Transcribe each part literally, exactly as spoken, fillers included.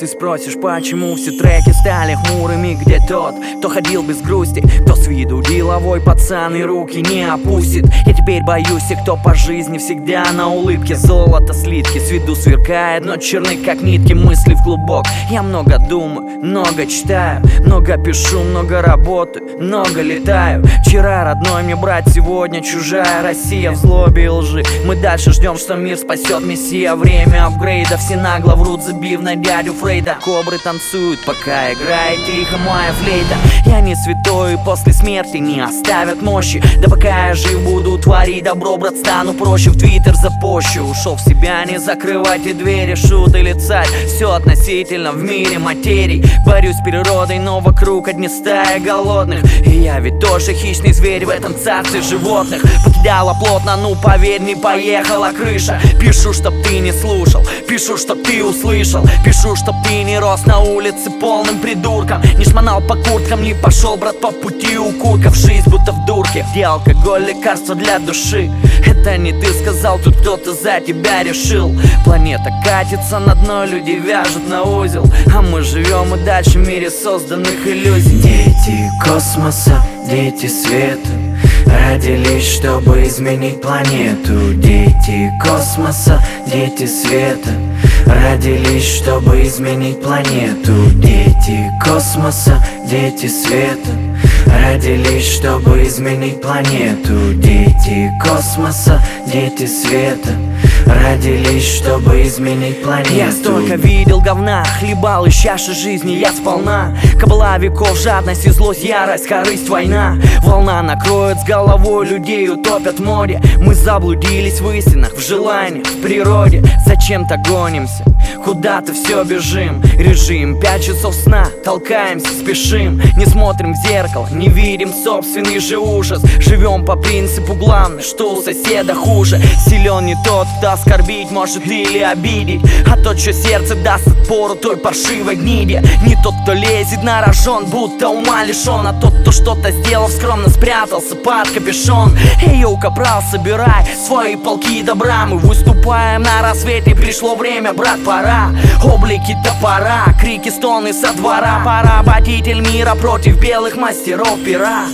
ты спросишь, почему все треки стали хмурыми? Где тот, кто ходил без грусти, кто с виду деловой пацан и руки не опустит? Я теперь боюсь тех, кто по жизни всегда на улыбке. Золото слитки с виду сверкает, но черны как нитки, мысли в клубок. Я много думаю, много читаю, много пишу, много работаю, много летаю. Вчера родной мне брат, сегодня чужая Россия в злобе и лжи. Мы дальше ждем, что мир спасет мессия. Время апгрейда, все нагло врут, забив на дядю Фрейда. Кобры танцуют, пока играет тихо моя флейта. Я не святой, и после смерти не оставят мощи. Да пока я жив, буду творить добро, брат, стану проще. В твиттер запощу, ушел в себя, не закрывайте двери. Шут или царь, все относительно в мире материй. Борюсь с природой, но вокруг одни стаи голодных. И я ведь тоже хищный зверь в этом царстве животных. Покидала плотно, ну поверь, не поехала крыша. Пишу, чтоб ты не слушал, пишу, чтоб ты услышал, пишу, чтоб ты не рос на улице полным придурком, не шмонал по курткам, не пошел, брат, по пути у курков. Жизнь будто в дурке, где алкоголь, лекарство для души. Это не ты сказал, тут кто-то за тебя решил. Планета катится на дно, люди вяжут на узел, а мы живем и дальше в мире созданных иллюзий. Дети космоса, дети света, родились, чтобы изменить планету. Дети космоса, дети света, родились, чтобы изменить планету. Дети космоса, дети света, родились, чтобы изменить планету. Дети космоса, дети света, родились, чтобы изменить планету. Я столько видел говна, хлебал из чаши жизни я сполна. Кабала веков, жадность и злость, ярость, корысть, война. Волна накроет с головой, людей утопят в море. Мы заблудились в истинах, в желаниях, в природе. Зачем-то гонимся, куда-то все бежим. Режим, пять часов сна, толкаемся, спешим. Не смотрим в зеркало, не видим собственный же ужас. Живем по принципу главное, что у соседа хуже. Силен не тот, кто оскорбить может или обидеть, а тот, что сердце даст отпору той паршивой гниде. Не тот, кто лезет на рожон, будто ума лишен, а тот, кто что-то сделал, скромно спрятался под капюшон. Эй, йоу, капрал, собирай свои полки добра. Мы выступаем на рассвете, пришло время, брат, пора. Облики топора, крики, стоны со двора. Поработитель мира против белых мастеров пера.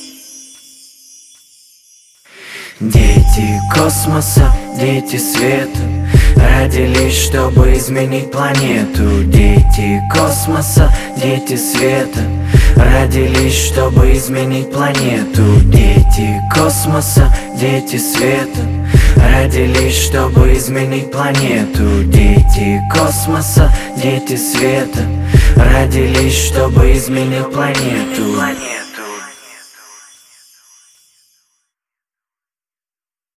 Дети космоса, дети света, родились, чтобы изменить планету. Дети космоса, дети света, родились, чтобы изменить планету. Дети космоса, дети света, родились, чтобы изменить планету. Дети космоса, дети света, родились, чтобы изменить планету.